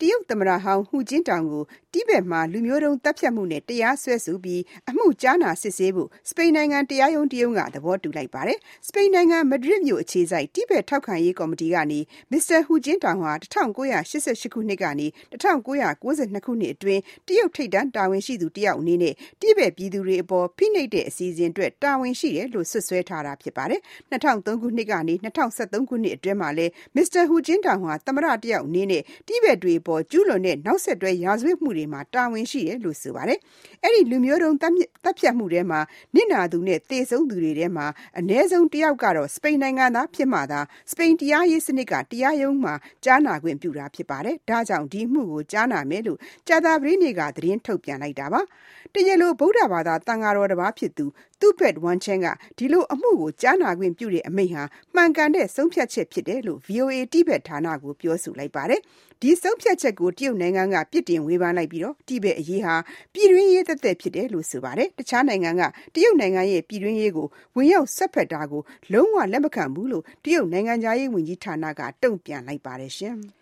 ရုတ်သမ္မတဟောင်းဟူကျင်းတောင်ကိုတိဘက်မှာလူမျိုးတုံးတပ်ဖြတ်မှုနဲ့တရားစွဲဆိုပြီးအမှုကြားနာစစ်ဆေးဖို့စပိန်နိုင်ငံတရားရုံးတရုံးကသဘောတူလိုက်ပါတယ်။စပိန်နိုင်ငံမဒရစ်မြို့အခြေစိုက်တိဘက်ထောက်ခံရေးကော်မတီကနေမစ္စတာဟူကျင်းတောင်ဟာ1988ခုနှစ်ကနေ1992ခုနှစ်အတွင်းတရုတ်ထိပ်တန်းတာဝန်ရှိသူတယောက်အနေနဲ့တိဘက်ပြည်သူတွေအပေါ်ဖိနှိပ်တဲ့အစီအစဉ်အတွက်တာဝန်ရှိတယ်လို့ဆွဆွဲထားတာဖြစ်ပါတယ်။2003ခုနှစ်ကနေ2013ခုနှစ်အတွင်းမှာလည်းမစ္စတာဟူကျင်းတောင်ဟာသမ္မတတယောက်အနေနဲ့တိဘက်တွေအပေါ်ကျူးလွန်တဲ့နောက်ဆက်တွဲရာဇဝတ်မှုတွေမှာတာဝန်ရှိတယ်လို့ဆိုပါတယ်။အဲ့ဒီလူမျိုးတုံးတပ်ဖြတ်မှုထဲမှာနစ်နာသူနဲ့သေဆုံးသူတွေထဲမှာအ ਨੇ ဆုံးတယောက်ကတော့စပိန်နိုင်ငံသားဖြစ်မှသာစပိန်တရားရေးစနစ်ကတရားရုံးမှာကြားနာခွင့်ပြုတာဖြစ်ပါတယ်။ဒါကြောင့်ဒီအမှုကိုကြားနာမယ်လို့ကြာသပတေးနေ့ကသတင်းထုတ်ပြန်လိုက်တာပါ။တရားလိုဗုဒ္ဓဘာသာတန်ဃာတော်တစ်ပါးဖြစ်သူသူ့ဘက်ဝမ်ချန်ကဒီလိုအမှုကိုကြားနာခွင့်ပြုတဲ့အမိန့်ဟာမှန်ကန်တဲ့ဆုံးဖြတ်ချက်ဖြစ်တယ်လို့ VOA တိဘက်ဌာနကိုပြောဆိုလိုက်ပါတယ်။ဒီဆုံးဖြတ်ချက်ကိုတရုတ်နိုင်ငံကပြစ်တင်ဝေဖန်လိုက်ပြီးတော့တိဘက်အရေးဟာပြည်တွင်းရေးသက်သက်ဖြစ်တယ်လို့ဆိုပါတယ်။တခြားနိုင်ငံကတရုတ်နိုင်ငံရဲ့ပြည်တွင်းရေးကိုဝင်ရောက်ဆက်ဖက်တာကိုလုံးဝလက်မခံဘူးလို့တရုတ်နိုင်ငံသားရေးဝန်ကြီးဌာနကတုံ့ပြန်လိုက်ပါတယ်ရှင်။